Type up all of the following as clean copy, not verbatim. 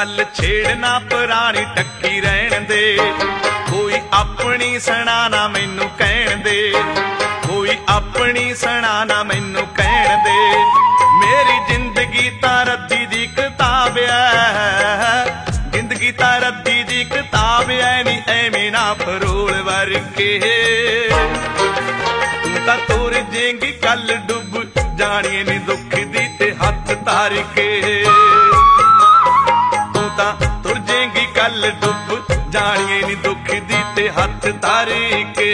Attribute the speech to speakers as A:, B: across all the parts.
A: गल छेड़ना पुरानी टक्की रहन दे। कोई अपनी सुना ना मैनू कहन दे, कोई अपनी सुना ना मैनू कहन दे। मेरी जिंदगी तां रद्दी दी किताब है, जिंदगी तां रद्दी दी किताब है नी एवें ना फरोल वर्के। तू तां तुर जेंगी कल डुब जानी नी दुख दी ते हथ तार के। तू तां तुर जेंगी कल डुब जानी नी दुख दी ते हथ तार के।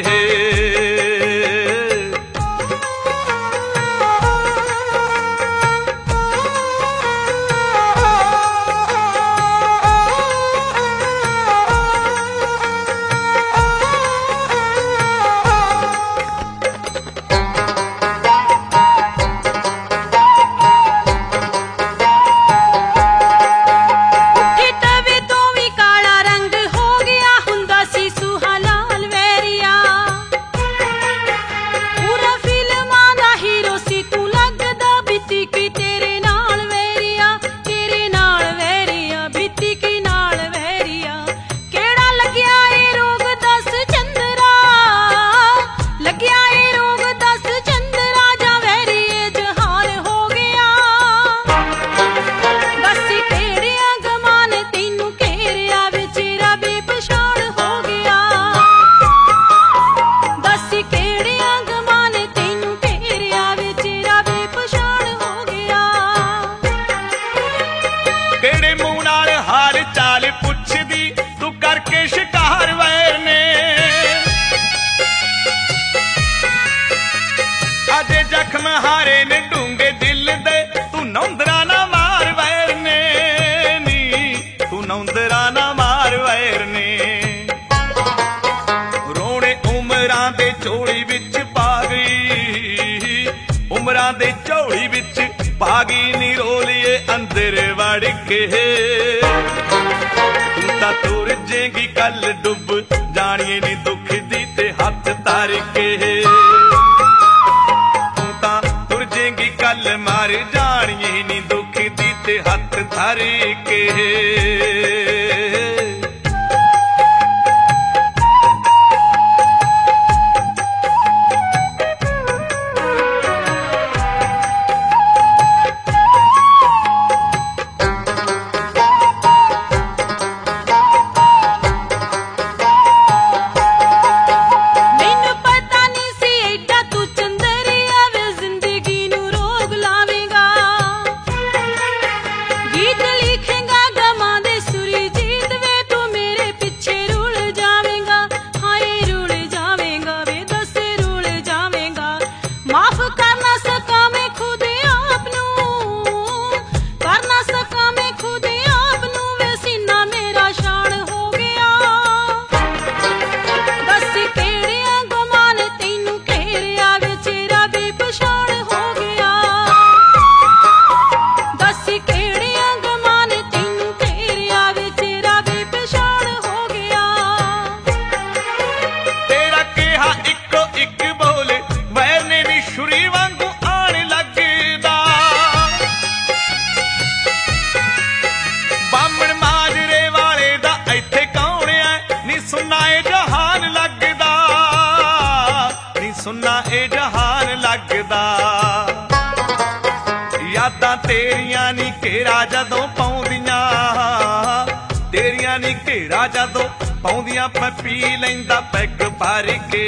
A: हारे ने डूंगे दिल दे तू नौंदरा ना मार वैर ने नी, तू नौंदरा ना मार वैर ने। रोने उमरां दे झोली विच पा गई, उमरां दे झोली विच पा गई नी रोलिए अंदर वड़ के। तू तां तुर जेंगी कल डुब जानिए नी दुख दी ते हथ तार के। कल मार जानिए नी दुख दी ते हथ धर के। सुन्ना ए जहान लगदा यादां तेरियां नी घेरा जदों पाउंदियां, तेरियां नी घेरा जदों पाउंदियां मैं पी लैंदा पैग भर के।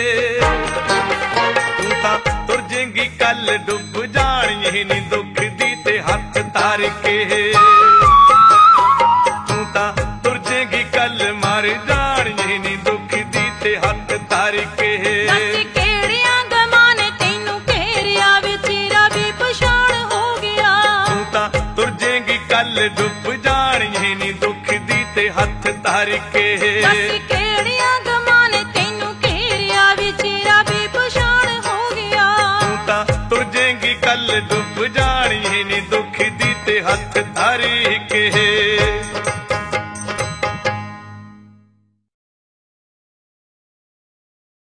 A: तू तां तुर जेंगी कल डुब जानिए नी दुख दी ते हथ तार के। तू तां तुर जेंगी कल मर जानिए नी दुख दी ते हथ तार के। कल डुब जानिए नी दुख दी ते हथ धर के।